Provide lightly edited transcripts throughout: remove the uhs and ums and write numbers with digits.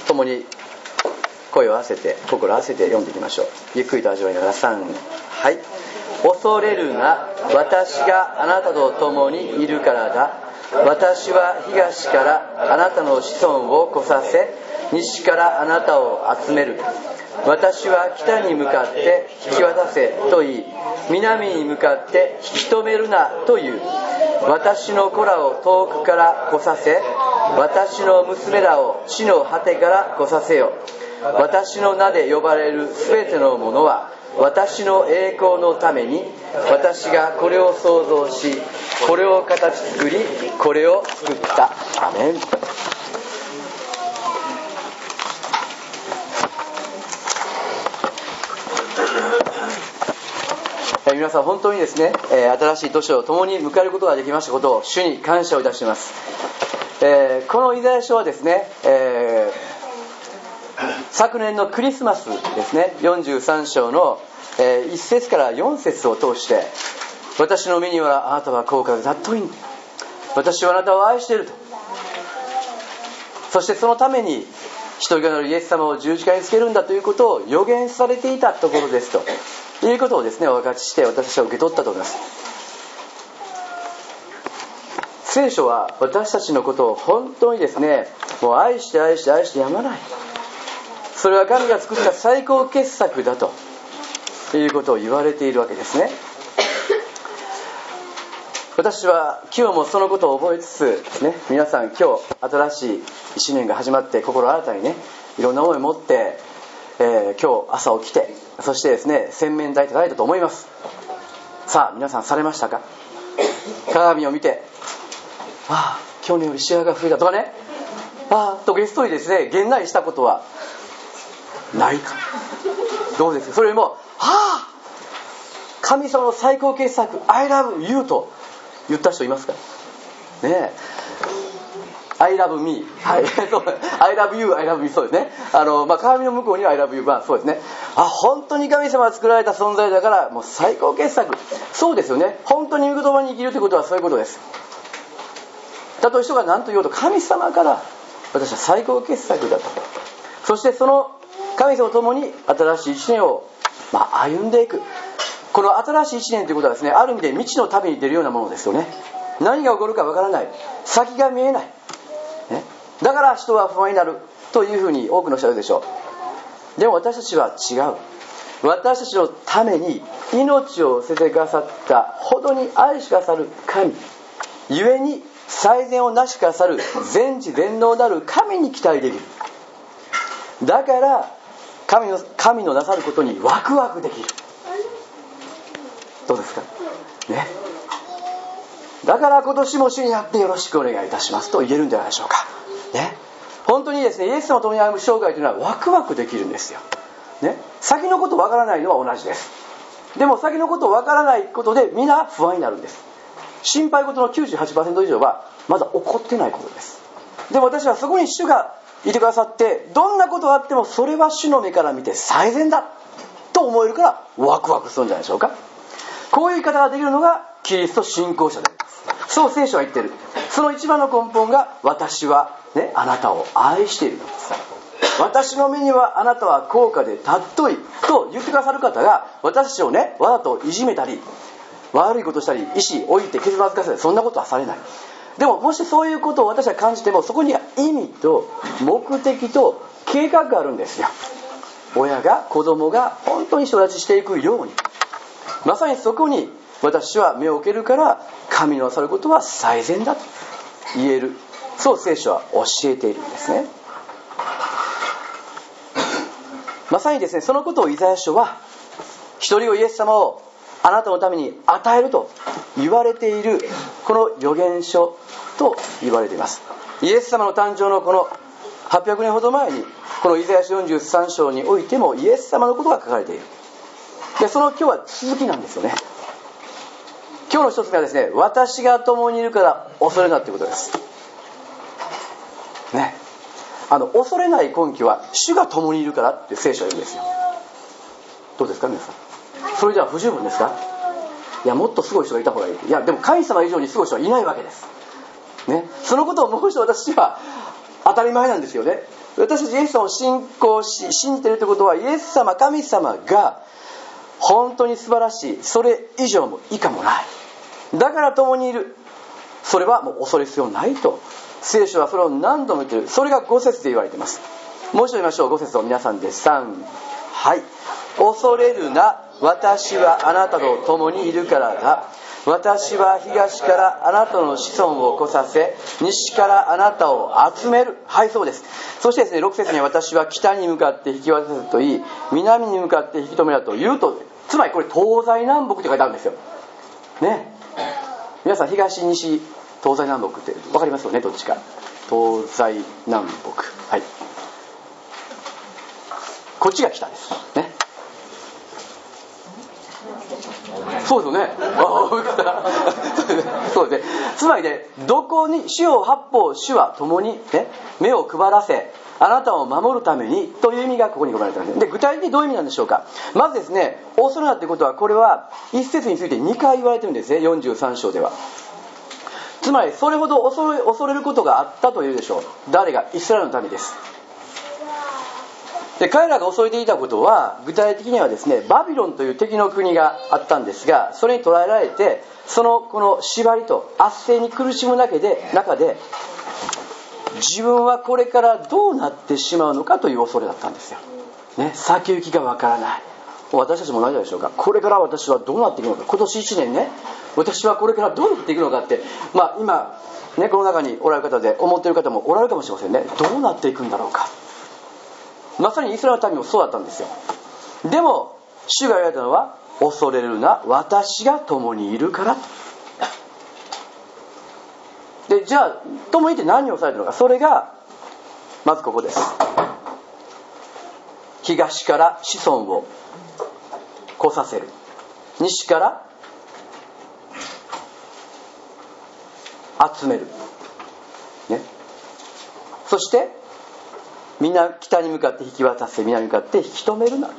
共に声を合わせて心を合わせて読んでいきましょう。ゆっくりと味わいながら3、はい。恐れるな、私があなたと共にいるからだ。私は東からあなたの子孫を来させ、西からあなたを集める。私は北に向かって引き渡せと言い、南に向かって引き止めるなと言う。私の子らを遠くから来させ、私の娘らを地の果てから来させよ。私の名で呼ばれるすべてのものは私の栄光のために、私がこれを創造し、これを形作り、これを作った。アメン。皆さん本当にですね、新しい年を共に迎えることができましたことを主に感謝をいたします。このイザヤ書はですね、昨年のクリスマスですね、43章の1節から4節を通して、私の目にはあなたは高価で尊い、私はあなたを愛していると、そしてそのために一人がなるイエス様を十字架につけるんだということを予言されていたところですということをですね、お分かちして私は受け取ったと思います。聖書は私たちのことを本当にですね、もう愛して愛して愛してやまない、それは神が作った最高傑作だということを言われているわけですね。私は今日もそのことを覚えつつですね、皆さん今日新しい1年が始まって心新たにね、いろんな思いを持って、今日朝起きて、そしてですね、洗面台いただいたと思います。さあ皆さんされましたか？鏡を見て、ああ去年よりシワが増えたとかね、ああとゲストにですねげんなりしたことはないか？どうですか？それよりも、ああ神様の最高傑作 I love you と言った人いますかねえ。 I love me、 はい、I love you I love me、 そうですね。鏡の向こうには I love you、 そうですね。本当に神様が作られた存在だからもう最高傑作、そうですよね。本当に御言葉に生きるということはそういうことです。たとえ人が何と言おうと神様から私は最高傑作だと、そしてその神様と共に新しい一年を歩んでいく。この新しい一年ということはですね、ある意味で未知の旅に出るようなものですよね。何が起こるかわからない、先が見えない、ね、だから人は不安になるというふうに多くの人は言うでしょう。でも私たちは違う。私たちのために命を捨ててくださったほどに愛しくださる神ゆえに、最善をなしくださる全知全能なる神に期待できる。だから神のなさることにワクワクできる。どうですかね。だから今年も主にあってよろしくお願いいたしますと言えるんじゃないでしょうかね。本当にですね、イエス様と共に歩む生涯というのはワクワクできるんですよ、ね、先のことわからないのは同じです。でも先のことわからないことで皆不安になるんです。心配事の 98% 以上はまだ起こってないことです。でも私はそこに主がいてくださって、どんなことがあってもそれは主の目から見て最善だと思えるからワクワクするんじゃないでしょうか。こういう言い方ができるのがキリスト信仰者であります。そう聖書は言っている。その一番の根本が、私は、ね、あなたを愛しているのです。私の目にはあなたは高価で尊いと言ってくださる方が、私たちをね、わざといじめたり悪いことしたり、意思置いて傷つかせたり、そんなことはされない。でももしそういうことを私は感じても、そこには意味と目的と計画があるんですよ。親が子供が本当に育ちしていくように、まさにそこに私は目を受けるから、神のなさることは最善だと言える。そう聖書は教えているんですね。まさにですね、そのことをイザヤ書は、一人をイエス様をあなたのために与えると言われているこの預言書と言われています。イエス様の誕生のこの800年ほど前に、このイザヤ書43章においてもイエス様のことが書かれている。で、その今日は続きなんですよね。今日の一つ目はですね、私が共にいるから恐れなということですね。恐れない根拠は主が共にいるからって聖書は言うんですよ。どうですか皆さん。それじゃあ不十分ですか？いや、もっとすごい人がいた方がいい。いや、でも神様以上にすごい人はいないわけですね。そのことをもう一度私は当たり前なんですよね。私たちイエス様を信仰し信じているということは、イエス様、神様が本当に素晴らしい、それ以上も以下もない、だから共にいる、それはもう恐れ必要ないと聖書はそれを何度も言っている。それが5節で言われています。もう一度言いましょう。5節を皆さんで3、はい。恐れるな、私はあなたと共にいるからだ。私は東からあなたの子孫を来させ、西からあなたを集める。はい、そうです。そしてですね、6節には私は北に向かって引き渡すといい、南に向かって引き止めると言うと、つまりこれ東西南北って書いてあるんですよね。皆さん、東西東西南北って分かりますよね。どっちか。東西南北、はい、こっちが北ですね。そうですよね。そうですね。つまりね、どこに四方八方主は共に、ね、目を配らせあなたを守るためにという意味がここに込められています。で、具体的にどういう意味なんでしょうか。まずですね、恐れなということは、これは一節について2回言われてるんですね。43章では。つまりそれほど恐れることがあったというでしょう。誰が？イスラエルの民です。で、彼らが恐れていたことは、具体的にはですね、バビロンという敵の国があったんですが、それに捕らえられて、この縛りと圧政に苦しむ中で自分はこれからどうなってしまうのかという恐れだったんですよ、ね、先行きがわからない。私たちも同じでしょうか。これから私はどうなっていくのか、今年1年ね、私はこれからどうなっていくのかって、今、ね、この中におられる方で思っている方もおられるかもしれませんね。どうなっていくんだろうか。まさにイスラエルの民もそうだったんですよ。でも主が言われたのは、恐れるな、私が共にいるからと。で、じゃあ共にいて何をされたのか。それがまずここです。東から子孫を来させる、西から集める、ね、そして北に向かって引き渡せ、南に向かって引き止めるな。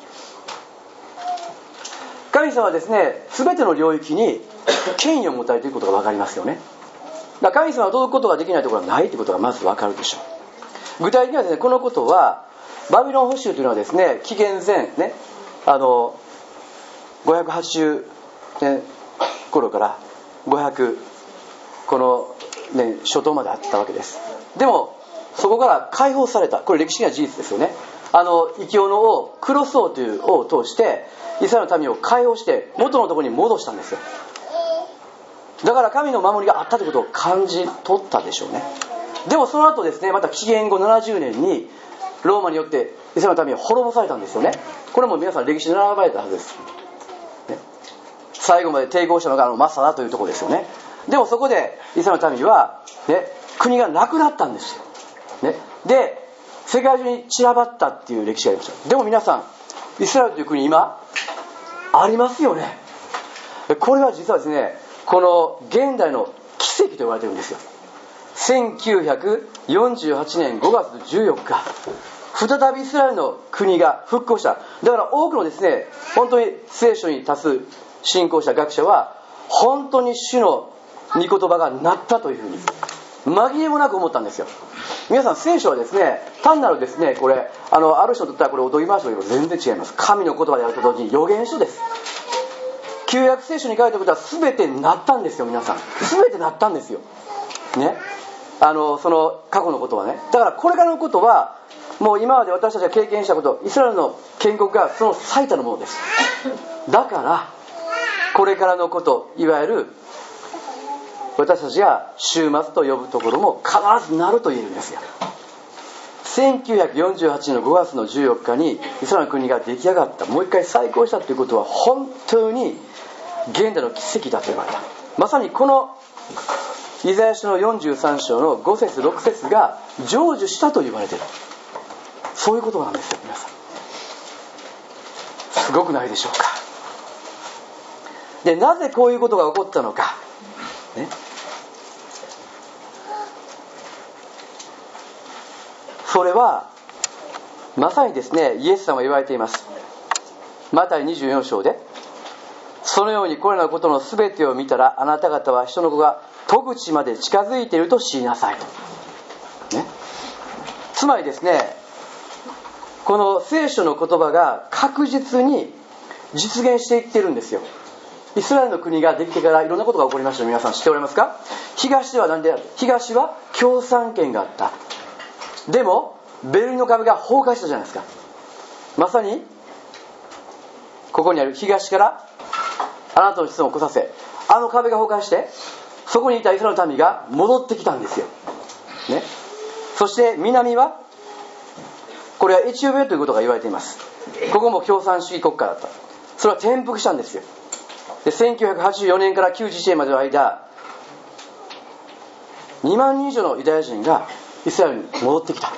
神様はですね、全ての領域に権威を持たれていることが分かりますよね。だから神様は届くことができないところはないということがまず分かるでしょう。具体的にはですね、このことはバビロン捕囚というのはですね、紀元前ね、580年頃から500この、ね、初頭まであったわけです。でもそこから解放された。これ歴史的な事実ですよね。異教の王クロス王という王を通してイスラエルの民を解放して元のところに戻したんですよ。だから神の守りがあったということを感じ取ったでしょうね。でもその後ですね、また紀元後70年にローマによってイスラエルの民は滅ぼされたんですよね。これも皆さん歴史に並ばれたはずです、ね、最後まで抵抗したのがマッサだというところですよね。でもそこでイスラエルの民は、ね、国がなくなったんですよ、ね、で世界中に散らばったっていう歴史がありました。でも皆さん、イスラエルという国今ありますよね。これは実はですね、この現代の奇跡と言われているんですよ。1948年5月14日再びイスラエルの国が復興した。だから多くのですね、本当に聖書に多数信仰した学者は本当に主の御言葉がなったというふうに紛れもなく思ったんですよ。皆さん、聖書はですね、単なるですね、これある人にとってはこれおとぎ話というのと全然違います。神の言葉であると同時に預言書です。旧約聖書に書いてあることは全てなったんですよ。皆さん、全てなったんですよね。その過去のことはね。だからこれからのことはもう今まで私たちが経験したこと、イスラエルの建国がその最たるものです。だからこれからのこと、いわゆる私たちが終末と呼ぶところも必ずなると言えるんですよ。1948年の5月の14日にイスラエルの国が出来上がった、もう一回再興したということは本当に現代の奇跡だと言われた。まさにこのイザヤ書の43章の5節6節が成就したと言われている。そういうことなんですよ。皆さん、すごくないでしょうか。で、なぜこういうことが起こったのか、ね、それはまさにですね、イエス様が言われています。マタイ24章で、そのようにこれらのことのすべてを見たら、あなた方は人の子が戸口まで近づいていると知りなさいと、ね、 つまりですね、この聖書の言葉が確実に実現していってるんですよ。イスラエルの国ができてからいろんなことが起こりました。皆さん知っておられますか？東は東は共産権があった。でもベルリンの壁が崩壊したじゃないですか。まさにここにある東からあなたの子孫を来させ、あの壁が崩壊してそこにいたイスラエルの民が戻ってきたんですよ、ね、そして南はこれはエチオピアということが言われています。ここも共産主義国家だった。それは転覆したんですよ。で1984年から91年までの間、2万人以上のユダヤ人がイスラエルに戻ってきた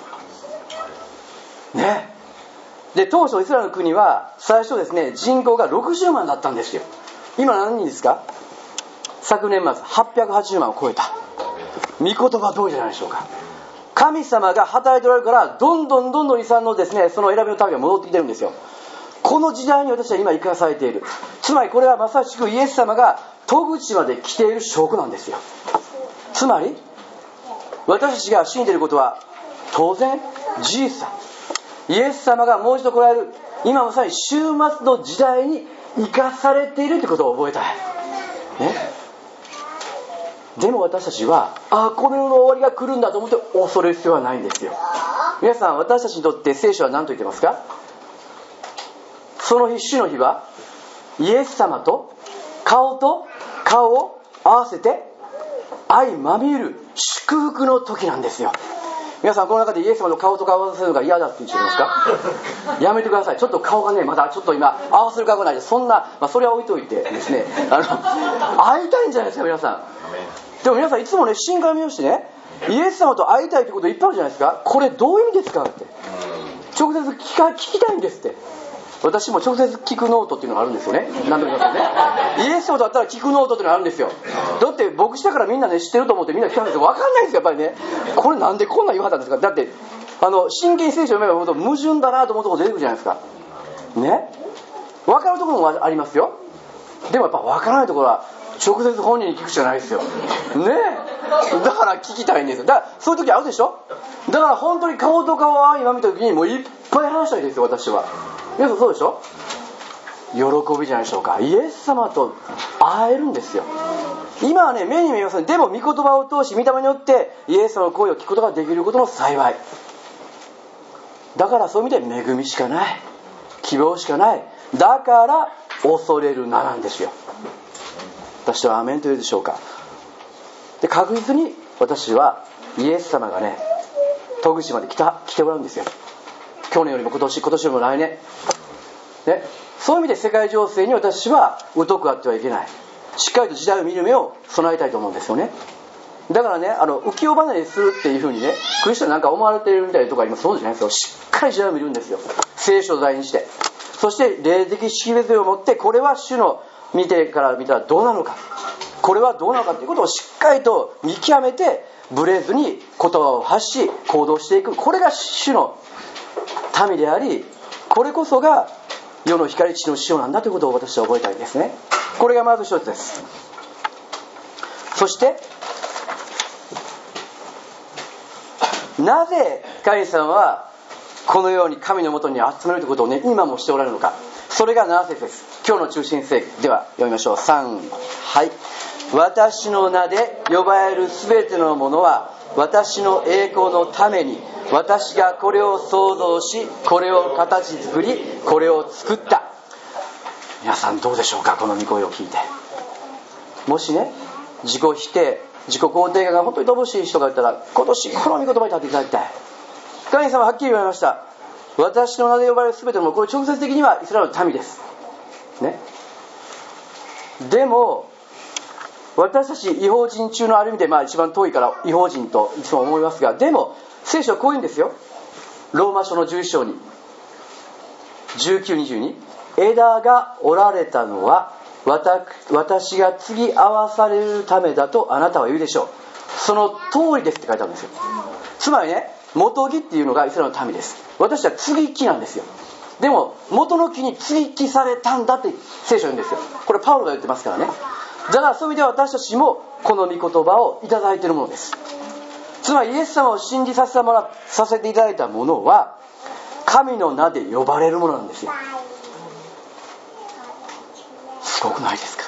ね。で当初イスラエルの国は最初ですね、人口が60万だったんですよ。今何人ですか？昨年末880万を超えた。御言葉通りじゃないでしょうか。神様が働いておられるから、どんどん遺産のですね、その選びの民が戻ってきてるんですよ。この時代に私は今生かされている。つまりこれはまさしくイエス様が戸口まで来ている証拠なんですよ。つまり私たちが信じていることは当然事実だ。イエス様がもう一度来られる、今まさに終末の時代に生かされているということを覚えたい、ね、でも私たちはこの世の終わりが来るんだと思って恐れる必要はないんですよ。皆さん、私たちにとって聖書は何と言ってますか？その日、主の日はイエス様と顔を合わせて相まみえる祝福の時なんですよ。皆さん、この中でイエス様の顔と顔を合わせるのが嫌だって言ってますか？やめてください。ちょっと顔がね、まだちょっと今合わせる顔がないで、そんな、それは置いといてですね、会いたいんじゃないですか皆さん。でも皆さん、いつもね、新刊見ましてね、イエス様と会いたいということいっぱいあるじゃないですか。これどういう意味ですかって、直接聞きたいんですって。私も直接聞くノートっていうのがあるんですよね。何でも言いますよね。イエス様だったら聞くノートっていうのがあるんですよ。だって牧師だからみんなね知ってると思ってみんな聞かないんですよ。分かんないんですよ、やっぱりね。これなんでこんな言わはったんですか。だって真剣に聖書を読めば読むと矛盾だなと思うところ出てくるじゃないですかね。分かるところもありますよ。でもやっぱ分からないところは直接本人に聞くしかないですよね。だから聞きたいんですよ。だからそういう時あるでしょ。だから本当に顔と顔を今見た時にもういっぱい話したいですよ、私は。皆さんそうでしょ。喜びじゃないでしょうか。イエス様と会えるんですよ。今はね、目に見えません。でも御言葉を通し、御霊によってイエス様の声を聞くことができることの幸い。だからそういう意味で恵みしかない、希望しかない。だから恐れるななんですよ。私はアーメンと言うでしょうか。で、確実に私はイエス様がね、戸口まで来ておられるんですよ。去年よりも今年よりも来年、ね、そういう意味で世界情勢に私は疎くあってはいけない。しっかりと時代を見る目を備えたいと思うんですよね。だからね、浮世離れするっていう風にね、クリスチャンなんか思われているみたいなところあります。そうじゃないですよ。しっかり時代を見るんですよ。聖書を題にして、そして霊的識別を持って、これは主の見てから見たらどうなのか、これはどうなのかということをしっかりと見極めて、ブレずに言葉を発し行動していく。これが主の民であり、これこそが世の光、地の塩なんだということを私は覚えたいんですね。これがまず一つです。そしてなぜ神様はこのように神のもとに集めるということをね、今もしておられるのか。それが7節です。今日の中心聖句では読みましょう。3、はい。私の名で呼ばれるすべてのものは私の栄光のために、私がこれを創造し、これを形作り、これを作った。皆さんどうでしょうか。この御声を聞いて、もしね、自己否定、自己肯定感が本当に乏しい人がいたら、今年この御言葉に立っていただきたい。神様ははっきり言われました。私の名で呼ばれるすべてのもの、これ直接的にはイスラエルの民ですね。でも私たち異邦人中のある意味で一番遠いから異邦人といつも思いますが、でも聖書はこういうんですよ。ローマ書の11章に19、20に、枝が折られたのは私が継ぎ合わされるためだとあなたは言うでしょう。その通りですって書いてあるんですよ。つまりね、元木っていうのがイスラエルの民です。私は継ぎ木なんですよ。でも元の木に継ぎ木されたんだって聖書は言うんですよ。これパウロが言ってますからね。だからそういう意味では私たちもこの御言葉をいただいているものです。 つまりイエス様を信じさせていただいたものは神の名で呼ばれるものなんですよ。すごくないですか？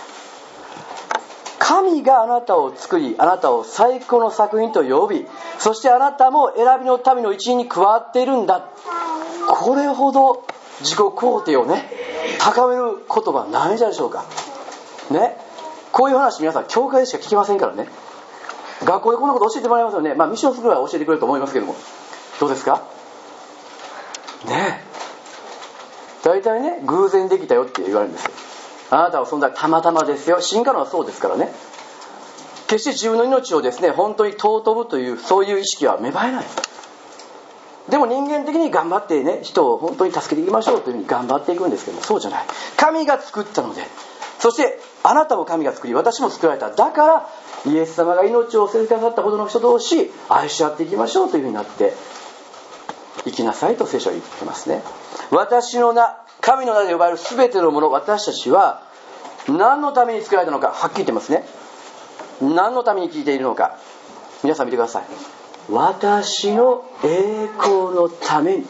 神があなたを作り、あなたを最高の作品と呼び、そしてあなたも選びの民の一員に加わっているんだ。これほど自己肯定をね高める言葉ないじゃないでしょうかね。こういう話皆さん教会でしか聞きませんからね。学校でこんなこと教えてもらいますよね。ミッションスクールは教えてくれると思いますけども、どうですかね。大体ね、偶然できたよって言われるんですよ。あなたは存在たまたまですよ。進化論はそうですからね。決して自分の命をですね本当に尊ぶというそういう意識は芽生えない。でも人間的に頑張ってね人を本当に助けていきましょうというふうに頑張っていくんですけども、そうじゃない。神が作ったので、そしてあなたも神が作り、私も作られた。だからイエス様が命を捨ててくださったほどの人同士愛し合っていきましょうというふうになって生きなさいと聖書は言ってますね。私の名、神の名で呼ばれる全てのもの、私たちは何のために作られたのかはっきり言ってますね。何のために聞いているのか、皆さん見てください。私の栄光のために。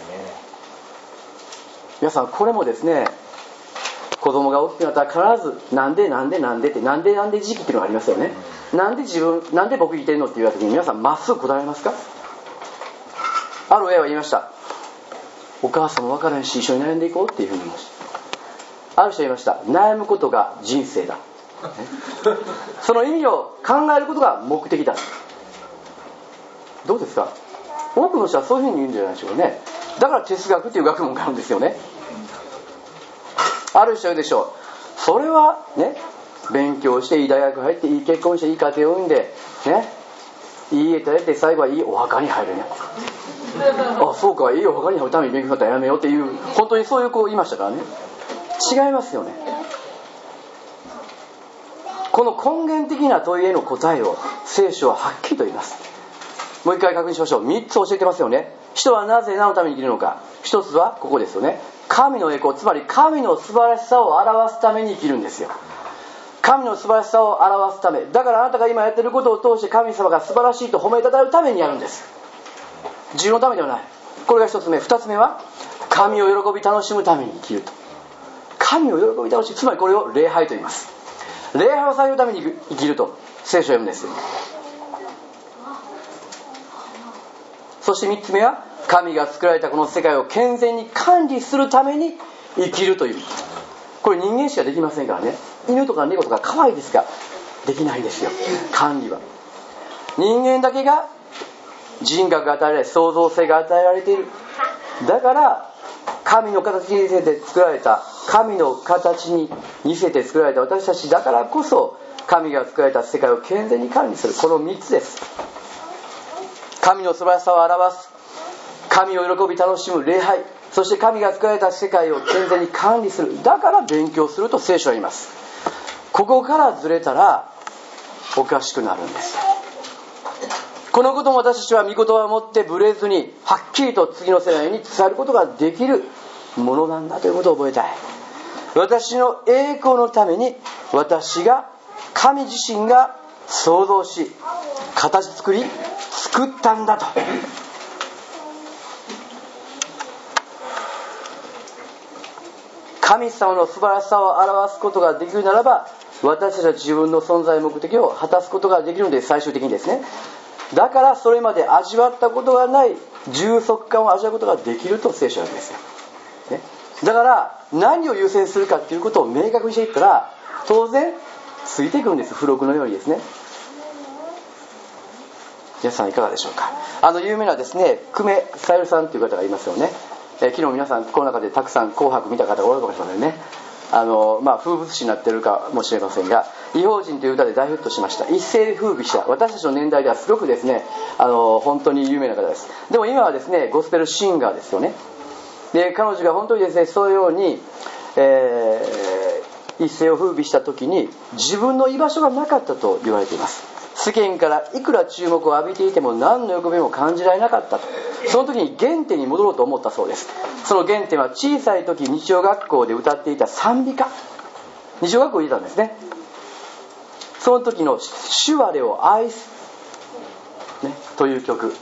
皆さんこれもですね、子供が大きくなったら必ずなんでってなんで時期っていうのがありますよね。なんで僕生きてるのって言われた時に皆さんまっすぐ答えますか？ある親は言いました。お母さんも分からんし一緒に悩んでいこうっていうふうに言いました。ある人は言いました。悩むことが人生だ、その意味を考えることが目的だ。どうですか？多くの人はそういうふうに言うんじゃないでしょうかね。だから哲学という学問があるんですよね。ある人は言うでしょう。それはね、勉強していい大学入っていい結婚していい家庭を産んでね、いい家建てて最後はいいお墓に入るね。あ、そうか、いいお墓に入るために勉強したらやめようっていう、本当にそういう子言いましたからね。違いますよね。この根源的な問いへの答えを聖書ははっきりと言います。もう一回確認しましょう。3つ教えてますよね。人はなぜ何のために生きるのか。一つはここですよね。神の栄光、つまり神の素晴らしさを表すために生きるんですよ。神の素晴らしさを表すため。だからあなたが今やってることを通して神様が素晴らしいと褒めたたえるためにやるんです。自分のためではない。これが一つ目。二つ目は神を喜び楽しむために生きると。神を喜び楽しむ、つまりこれを礼拝と言います。礼拝をされるために生きると聖書を読むんです。そして3つ目は神が作られたこの世界を健全に管理するために生きるという。これ人間しかできませんからね。犬とか猫とか可愛いですができないんですよ。管理は人間だけが人格が与えられ、創造性が与えられている。だから神の形に似せて作られた、神の形に似せて作られた私たちだからこそ神が作られた世界を健全に管理する。この3つです。神の素晴らしさを表す、神を喜び楽しむ礼拝、そして神が作られた世界を健全に管理する。だから勉強すると聖書は言います。ここからずれたらおかしくなるんです。このことも私たちは御言葉を持ってブレずにはっきりと次の世代に伝えることができるものなんだということを覚えたい。私の栄光のために私が神自身が創造し形作り作ったんだと。神様の素晴らしさを表すことができるならば私たちは自分の存在目的を果たすことができるので、最終的にですね。だからそれまで味わったことがない充足感を味わうことができると聖書は言うんですよ、ね、だから何を優先するかということを明確にしていったら当然ついてくるんです。付録のようにですね。皆さんいかがでしょうか。有名なですね久米さゆるさんという方がいますよね。昨日皆さんこの中でたくさん紅白見た方がおられるかもしれませんね。風物詩になっているかもしれませんが、異邦人という歌で大ヒットしました。一世風靡した、私たちの年代ではすごくですね本当に有名な方です。でも今はですねゴスペルシンガーですよね。で彼女が本当にですねそういうように、一世を風靡した時に自分の居場所がなかったと言われています。世間からいくら注目を浴びていても何の喜びも感じられなかったと。その時に原点に戻ろうと思ったそうです。その原点は小さい時日曜学校で歌っていた賛美歌、日曜学校にいたんですね。その時の主我を愛す、ね、 という曲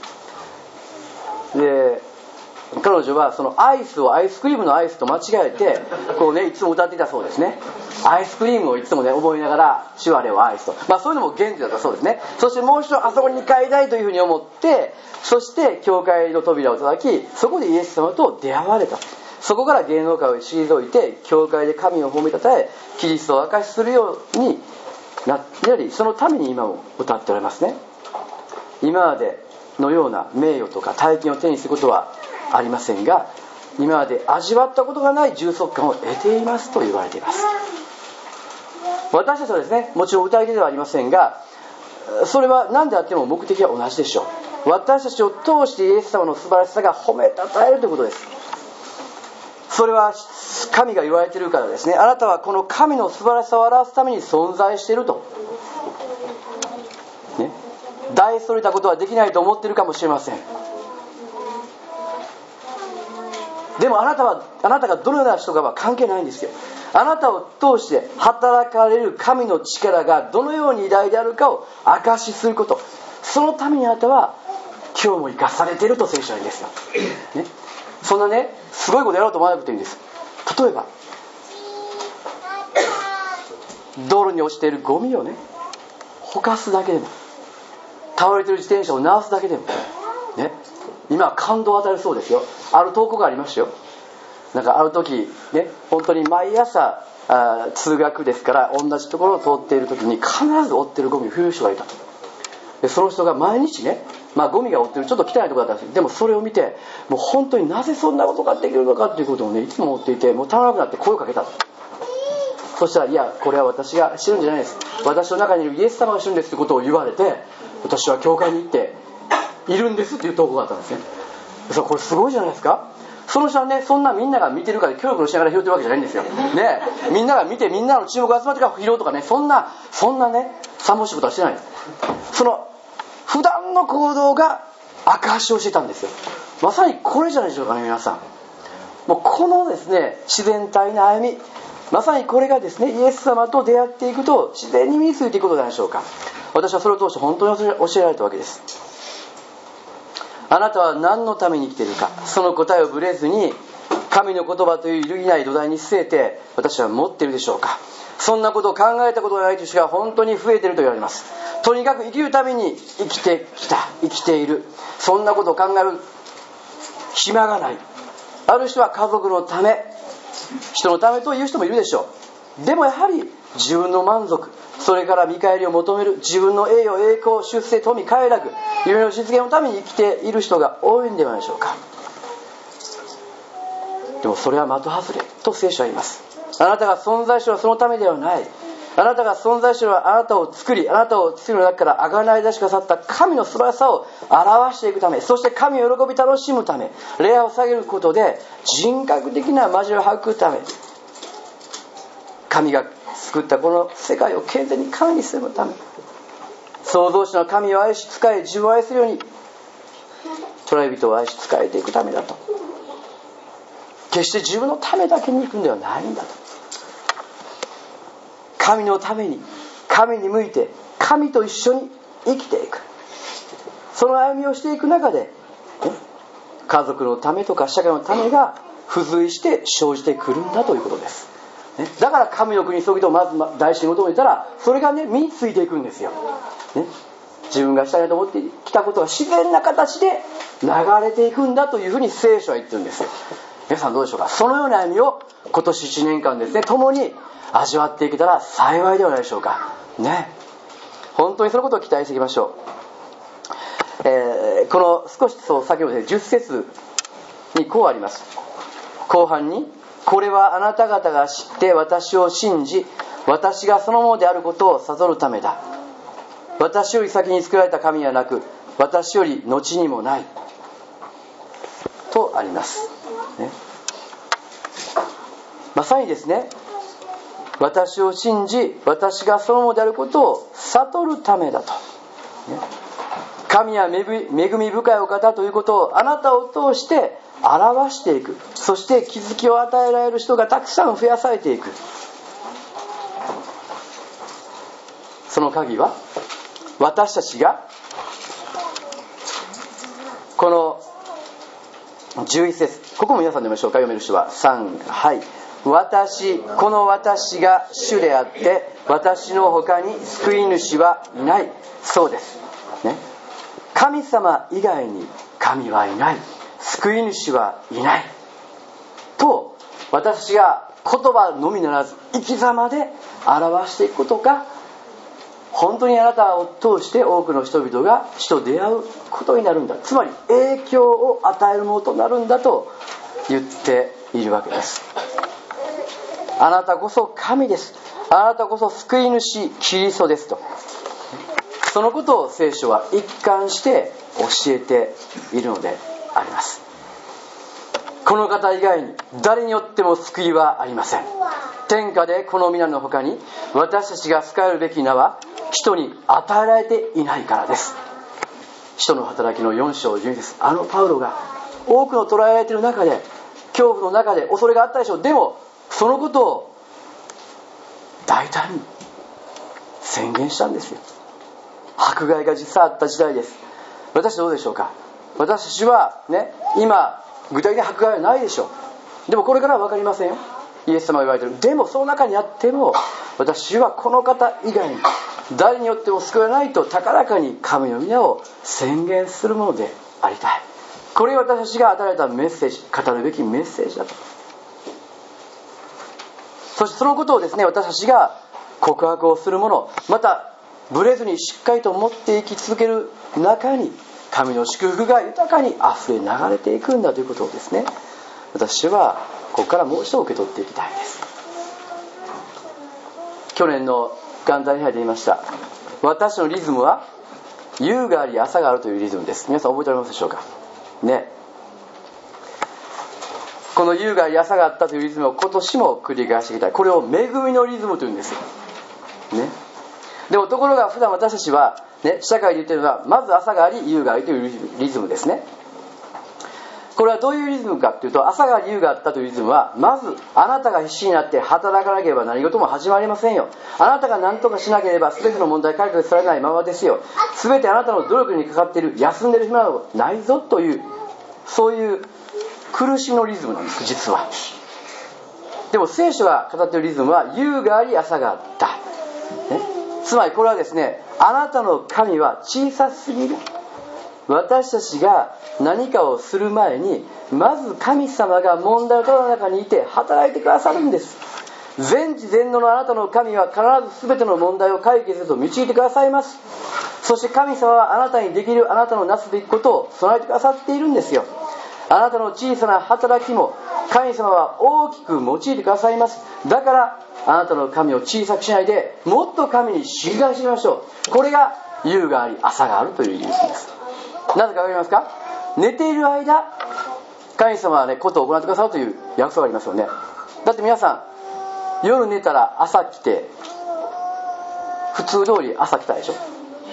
で、彼女はそのアイスをアイスクリームのアイスと間違えてこうね、いつも歌っていたそうですね。アイスクリームをいつもね覚えながらシュワレをアイスと、そういうのも原点だったそうですね。そしてもう一度あそこに帰りたいというふうに思って、そして教会の扉を叩き、そこでイエス様と出会われた。そこから芸能界を退いて教会で神を褒めたたえ、キリストを証しするようになり、そのために今も歌っておられますね。今までのような名誉とか大金を手にすることはありませんが、今まで味わったことがない充足感を得ていますと言われています。私たちはですね、もちろん歌い手ではありませんが、それは何であっても目的は同じでしょう。私たちを通してイエス様の素晴らしさが褒めたたえるということです。それは神が言われているからですね。あなたはこの神の素晴らしさを表すために存在していると、ね、大それたことはできないと思っているかもしれません。でもあなたがどのような人かは関係ないんですよ。あなたを通して働かれる神の力がどのように偉大であるかを証しすること、そのためにあなたは今日も生かされていると聖書は言うんですよ、ね、そんなねすごいことやろうと思わなくていいんです。例えば道路に落ちているゴミをねほかすだけでも、倒れている自転車を直すだけでもね、今は感動を与えるそうですよ。ある投稿がありましたよ。なんかある時ね、本当に毎朝通学ですから同じところを通っている時に必ず追ってるゴミを振る人がいたと。でその人が毎日ね、ゴミが追ってるちょっと汚いところだったんです。でもそれを見て、もう本当になぜそんなことができるのかということをねいつも思っていて、もうたまらなくなって声をかけたと。そしたら、いやこれは私が知るんじゃないです、私の中にいるイエス様が知るんですということを言われて、私は教会に行っているんですっていう投稿があったんですね。これすごいじゃないですか。その人はね、そんなみんなが見てるからキョロキョロしながら拾ってるわけじゃないんですよ、ね、みんなが見てみんなの注目が集まってから拾うとかね、そんなねさもしいことはしてない。その普段の行動が証しをしていたんですよ。まさにこれじゃないでしょうかね。皆さんもうこのですね自然体な歩み、まさにこれがですねイエス様と出会っていくと自然に身についていくことじゃないでしょうか。私はそれを通して本当に教えられたわけです。あなたは何のために生きているか、その答えをぶれずに神の言葉という揺るぎない土台に据えて私は持っているでしょうか。そんなことを考えたことがないという人が本当に増えていると言われます。とにかく生きるために生きてきた、生きている、そんなことを考える暇がない。ある人は家族のため、人のためという人もいるでしょう。でもやはり自分の満足、それから見返りを求める、自分の栄誉、栄光、出世、富、快楽、夢の実現のために生きている人が多いんではないでしょうか。でもそれは的外れと聖書は言います。あなたが存在してはそのためではない。あなたが存在してはあなたを作り、あなたを作るの中から贖い出しくださった神の素晴らしさを表していくため、そして神を喜び楽しむため、礼拝を下げることで人格的な交わりを育むため、神が作ったこの世界を健全に管理するため、創造主の神を愛し仕え、自分を愛するように捉え人を愛し仕えていくためだと。決して自分のためだけに行くんではないんだと。神のために、神に向いて、神と一緒に生きていく、その歩みをしていく中で、家族のためとか社会のためが付随して生じてくるんだということです。だから神の国に急ぎとまず大事に求めたら、それがね身についていくんですよ、自分がしたいなと思ってきたことが自然な形で流れていくんだというふうに聖書は言ってるんですよ。皆さんどうでしょうか。そのような歩みを今年1年間ですね、共に味わっていけたら幸いではないでしょうかね。本当にそのことを期待していきましょう。この少し先ほど10節にこうあります。後半に、これはあなた方が知って私を信じ、私がそのものであることを悟るためだ。私より先に作られた神はなく、私より後にもないとあります、まさにですね、私を信じ、私がそのものであることを悟るためだと、神は恵み深いお方ということをあなたを通して表していく。そして気づきを与えられる人がたくさん増やされていく。その鍵は私たちがこの11節、ここも皆さんで見ましょうか。読める人は3、はい。この私が主であって、私の他に救い主はいない。そうですね。神様以外に神はいない、救い主はいないと、私が言葉のみならず生き様で表していくことが、本当にあなたを通して多くの人々が主と出会うことになるんだ、つまり影響を与えるものとなるんだと言っているわけです。あなたこそ神です、あなたこそ救い主キリストですと、そのことを聖書は一貫して教えているのであります。この方以外に誰によっても救いはありません。天下でこの皆の他に私たちが使えるべき名は人に与えられていないからです。使徒の働きの4章12節、あのパウロが多くの捕らえられている中で、恐怖の中で恐れがあったでしょう。でもそのことを大胆に宣言したんですよ。迫害が実際あった時代です。私どうでしょうか。私たちはね、今具体的な迫害はないでしょう。でもこれからは分かりませんよ。イエス様が言われている。でもその中にあっても、私はこの方以外に誰によっても救われないと高らかに神の皆を宣言するものでありたい。これが私たちが与えられたメッセージ、語るべきメッセージだと。そしてそのことをですね、私たちが告白をするもの、またブレずにしっかりと持っていき続ける中に、神の祝福が豊かにあふれ流れていくんだということをですね、私はここからもう一度受け取っていきたいです。去年の元旦礼拝で言いました、私のリズムは夕があり朝があるというリズムです。皆さん覚えておられますでしょうかね。この夕があり朝があったというリズムを今年も繰り返していきたい。これを恵みのリズムというんですよ、ね。でもところが普段私たちは、ね、社会で言っているのはまず朝があり夕がありというリズムですね。これはどういうリズムかというと、朝があり夕があったというリズムは、まずあなたが必死になって働かなければ何事も始まりませんよ。あなたが何とかしなければ全ての問題解決されないままですよ。全てあなたの努力にかかっている、休んでいる暇などないぞという、そういう苦しみのリズムなんです、実は。でも聖書が語っているリズムは夕があり朝があった、ね、つまりこれはですね、あなたの神は小さすぎる。私たちが何かをする前に、まず神様が問題のただ中にいて働いてくださるんです。全知全能のあなたの神は必ず全ての問題を解決へと導いてくださいます。そして神様はあなたにできる、あなたのなすべきことを備えてくださっているんですよ。あなたの小さな働きも神様は大きく用いてくださいます。だからあなたの神を小さくしないで、もっと神に信頼しましょう。これが夕があり朝があるという意味です。なぜかわかりますか。寝ている間、神様はね、ことを行ってくださるという約束がありますよね。だって皆さん、夜寝たら朝来て、普通通り朝来たでしょ。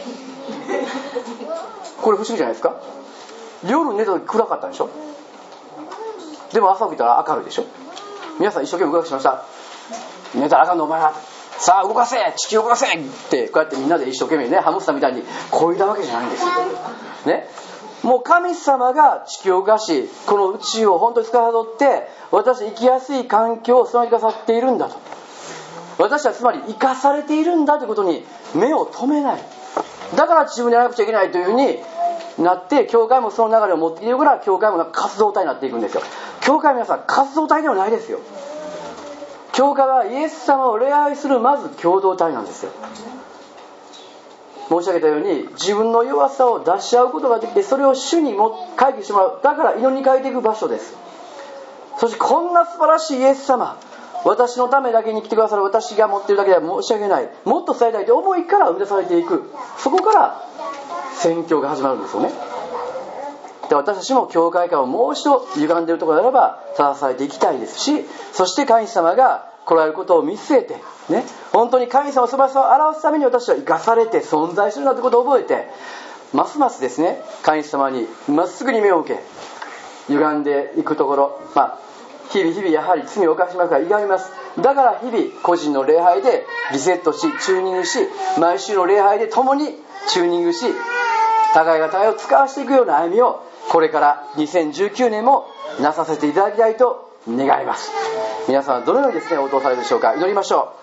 これ不思議じゃないですか。夜寝た時暗かったでしょ。でも朝起きたら明るいでしょ。皆さん一生懸命動かしました。寝たらあかんのお前は、さあ動かせ、地球動かせってこうやってみんなで一生懸命ね、ハムスターみたいにこいだわけじゃないんですよ、ね。もう神様が地球を動かし、この宇宙を本当に司って私生きやすい環境を備えてくださっているんだと。私はつまり生かされているんだということに目を留めない。だから自分でやらなくちゃいけないというふうになって、教会もその流れを持ってきているから、教会も活動体になっていくんですよ。教会は皆さん活動体ではないですよ。教会はイエス様を礼拝するまず共同体なんですよ。申し上げたように、自分の弱さを出し合うことができて、それを主に解決してもらう。だから祈りに変えていく場所です。そしてこんな素晴らしいイエス様、私のためだけに来てくださる、私が持っているだけでは申し訳ない、もっと伝えたいという思いから生み出されていく。そこから宣教が始まるんですよね。で、私たちも教会観をもう一度歪んでいるところであれば正されていきたいですし、そして神様が来られることを見据えてね、本当に神様の素晴らしさを表すために私は生かされて存在するんだということを覚えて、ますますですね、神様にまっすぐに目を向け、歪んでいくところ、日々やはり罪を犯しますから歪みます。だから日々個人の礼拝でリセットし、チューニングし、毎週の礼拝で共にチューニングし、互いが互いを使わしていくような歩みをこれから2019年もなさせていただきたいと願います。皆さんはどのようにですね応答されるでしょうか。祈りましょ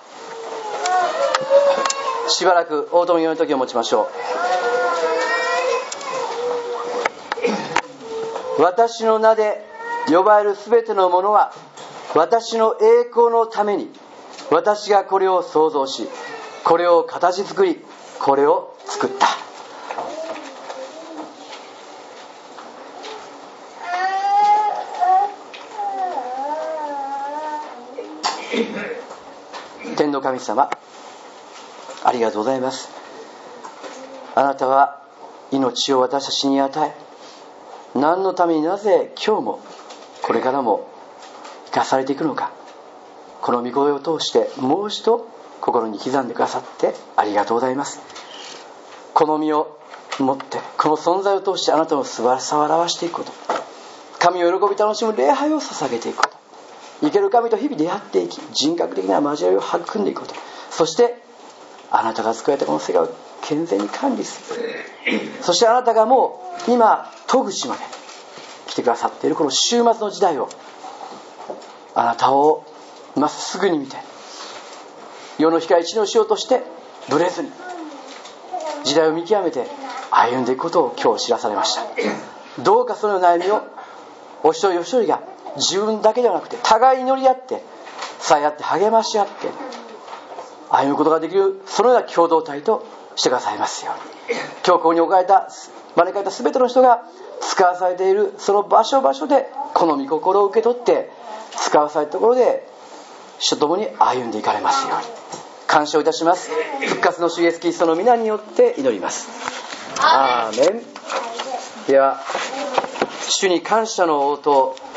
う。しばらく応答の祈りの時を持ちましょう。私の名で呼ばれるすべてのものは私の栄光のために、私がこれを創造し、これを形作り、これを作った。天の神様、ありがとうございます。あなたは命を私たちに与え、何のためになぜ今日もこれからも生かされていくのか、この御声を通してもう一度心に刻んでくださってありがとうございます。この身を持ってこの存在を通してあなたの素晴らしさを表していくこと、神を喜び楽しむ礼拝を捧げていくこと、生ける神と日々出会っていき、人格的な交わりを育んでいくこと、そしてあなたが作られたこの世界を健全に管理する、そしてあなたがもう今戸口まで来てくださっているこの終末の時代を、あなたをまっすぐに見て世の光一のしようとしてぶれずに時代を見極めて歩んでいくことを今日知らされました。どうかその悩みをお一人お一人が自分だけではなくて互いに乗り合って支え合って励まし合って歩むことができる、そのような共同体としてくださいますように。今日ここに招かれた全ての人が使わされているその場所場所でこの御心を受け取って使わされたところで主と共に歩んでいかれますように感謝をいたします。復活の主イエスキリストの皆によって祈ります。アーメン。では主に感謝の応答